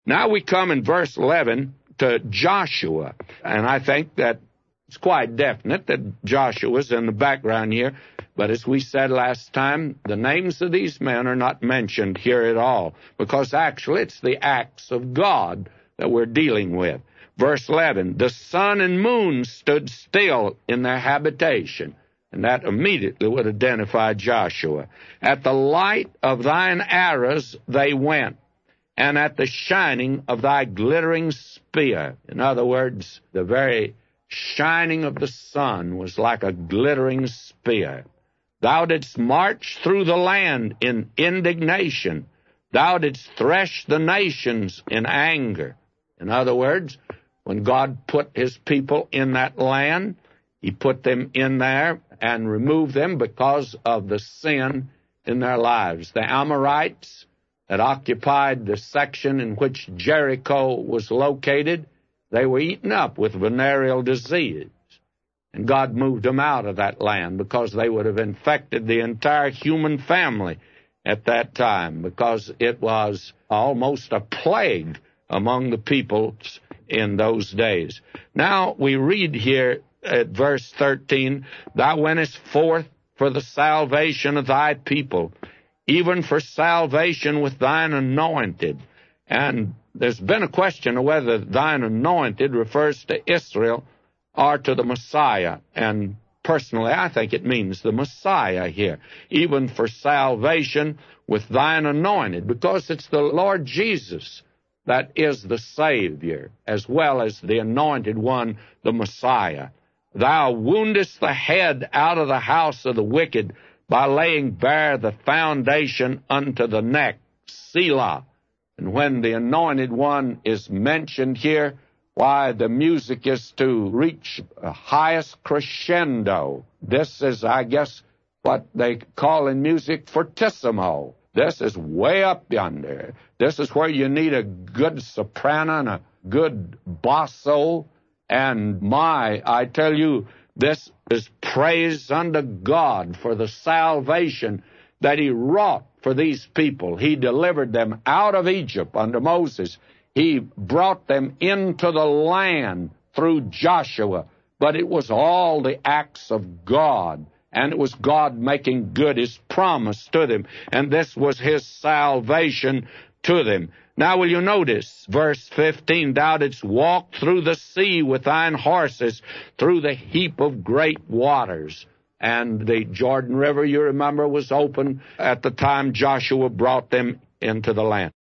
Now we come in verse 11 to Joshua, and I think that it's quite definite that Joshua's in the background here, but as we said last time, the names of these men are not mentioned here at all, because actually it's the acts of God that we're dealing with. Verse 11, the sun and moon stood still in their habitation, and that immediately would identify Joshua. At the light of thine arrows they went, and at the shining of thy glittering spear. In other words, the very shining of the sun was like a glittering spear. Thou didst march through the land in indignation. Thou didst thresh the nations in anger. In other words, when God put his people in that land, he put them in there and removed them because of the sin in their lives. The Amorites that occupied the section in which Jericho was located, they were eaten up with venereal disease. And God moved them out of that land because they would have infected the entire human family at that time, because it was almost a plague among the peoples in those days. Now we read here at verse 13, thou wentest forth for the salvation of thy people, even for salvation with thine anointed. And there's been a question of whether thine anointed refers to Israel or to the Messiah. And personally, I think it means the Messiah here, even for salvation with thine anointed, because it's the Lord Jesus that is the Savior, as well as the anointed one, the Messiah. Thou woundest the head out of the house of the wicked by laying bare the foundation unto the neck. Selah. And when the anointed one is mentioned here, why, the music is to reach a highest crescendo. This is, I guess, what they call in music fortissimo. This is way up yonder. This is where you need a good soprano and a good basso. And I tell you, this is praise unto God for the salvation that he wrought for these people. He delivered them out of Egypt under Moses. He brought them into the land through Joshua. But it was all the acts of God. And it was God making good his promise to them. And this was his salvation to them. Now will you notice, verse 15, thou didst walk through the sea with thine horses, through the heap of great waters. And the Jordan River, you remember, was open at the time Joshua brought them into the land.